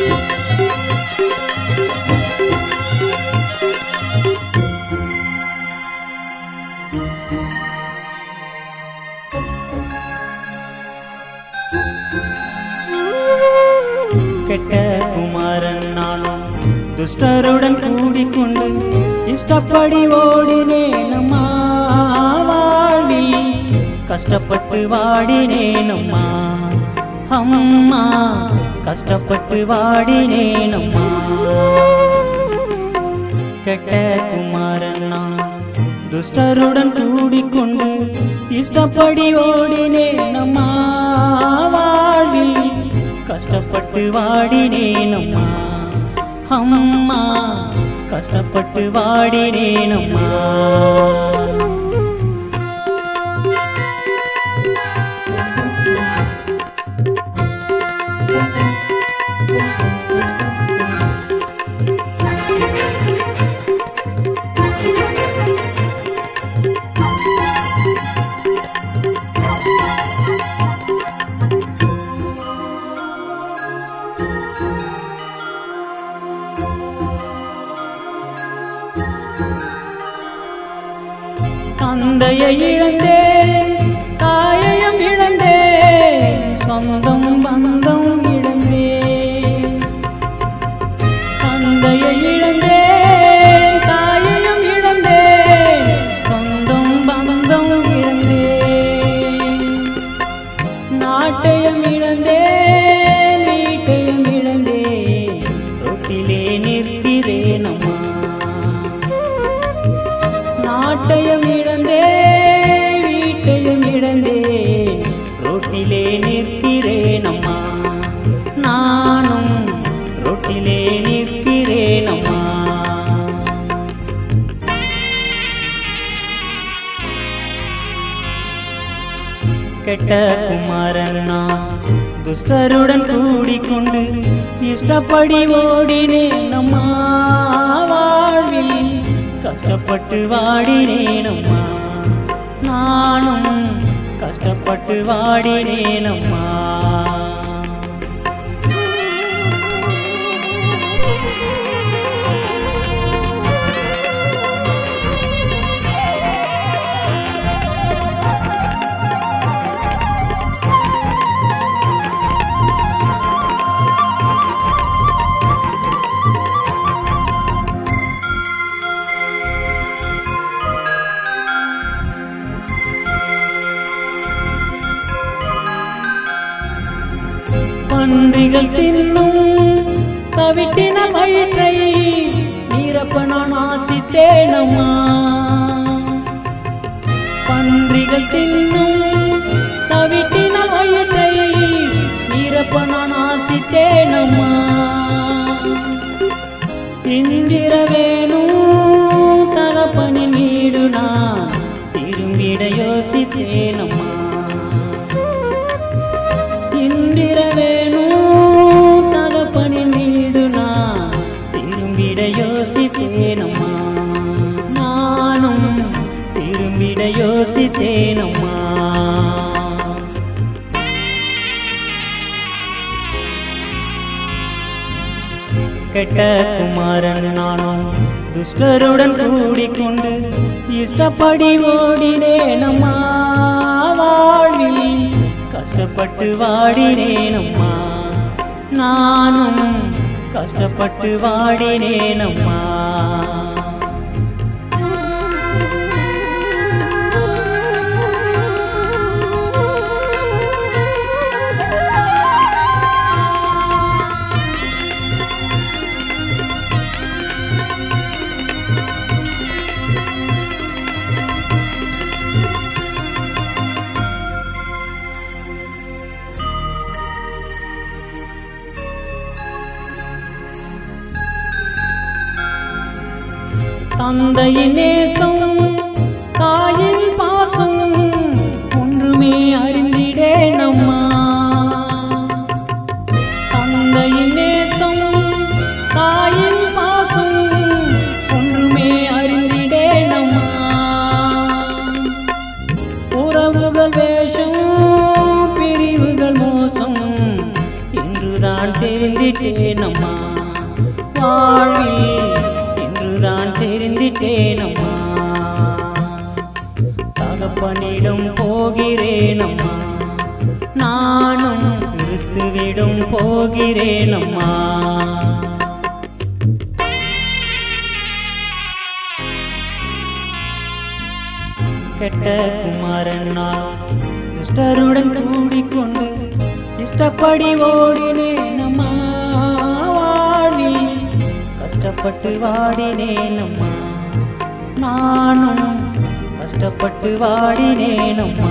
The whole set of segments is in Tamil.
கெட்ட குமாரன் நானும் துஷ்டருடன் கூடிக்கொண்டு இஷ்டப்படி ஓடினேனம்மா வாழ்வில் கஷ்டப்பட்டு வாடினேனம்மா அம்மா கஷ்டப்பட்டு வாடினேனம்மா கெட்ட குமாரன் நான் துஷ்டருடன் கூடிக்கொண்டு இஷ்டப்படி ஓடினேனம்மா வாழ்வில் கஷ்டப்பட்டு வாடினேனம்மா அம்மா கஷ்டப்பட்டு வாடினேனம்மா தந்தையை இழந்தேன் தாயையும் இழந்தேன் சொந்தம் பந்தம் இழந்தேன் தந்தையை இழந்தேன் தாயையும் இழந்தேன் சொந்தம் பந்தம் இழந்தேன் நாட்டையும் இழந்தேன் வீட்டையும் இழந்தேன் ரோட்டிலே நிற்கிறேனம்மா நாட்டையும் இழந்தேன் வீட்டையும் இழந்தேன் ரோட்டிலே நிற்கிறேனம்மா நானும் ரோட்டிலே நிற்கிறேனம்மா கெட்ட குமாரன் நான் துஷ்டருடன் கூடிக்கொண்டு இஷ்டப்படி ஓடினேனம்மா வாழ்வில் கஷ்டப்பட்டு வாடினேனம்மா நானும் கஷ்டப்பட்டு வாடினேனம்மா பன்றிகள் தின்னும் தவிட்டினால் வயிற்றை நீரப்ப நான் ஆசித்தேனம்மா பன்றிகள் தின்னும் தவிட்டினால் வயிற்றை நீரப்ப நான் ஆசித்தேனம்மா இன்றிரவேனும் தகப்பனின் வீடு நான் திரும்பிட யோசித்தேனம்மா இன்றிரவேனும் தகப்பனின் வீடு நான் திரும்பிட யோசித்தேனம்மா நானும் திரும்பிட யோசித்தேனம்மா கெட்ட குமாரன் நானும் துஷ்டருடன் கூடிக்கொண்டு இஷ்டப்படி ஓடினேனம்மா வாழ்வில் கஷ்டப்பட்டு வாடினேனம்மா நானும் கஷ்டப்பட்டு வாடினேனம்மா தந்தையின் நேசம் தாயின் பாசம் ஒன்றுமே அறிந்திடேனம்மா தந்தையின் நேசம் தாயின் பாசம் ஒன்றுமே அறிந்திடேனம்மா உறவுகள் வேஷம் பிரிவுகள் மோசம் என்றுதான் தெரிந்து திருந்திட்டேனம்மா வாழ்வில் என்றுதான் தெரிந்திட்டேனம்மா தகப்பனிடம் போகிறேனம்மா நானும் கிறிஸ்துவிடம் போகிறேனம்மா கெட்ட குமாரன் நானும் துஷ்டருடன் கூடிக்கொண்டு இஷ்டப்படி ஓடினேனம்மா வாழ்வில் கஷ்டப்பட்டு வாடினேனம்மா நானும் கஷ்டப்பட்டு வாடினேனம்மா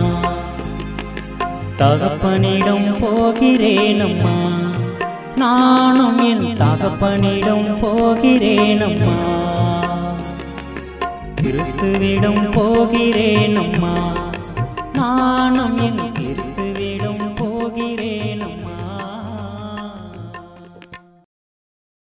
தகப்பனிடம் போகிறேனம்மா நானும் என் தகப்பனிடம் போகிறேனம்மா கிறிஸ்துவிடம் போகிறேனம்மா நானும் என்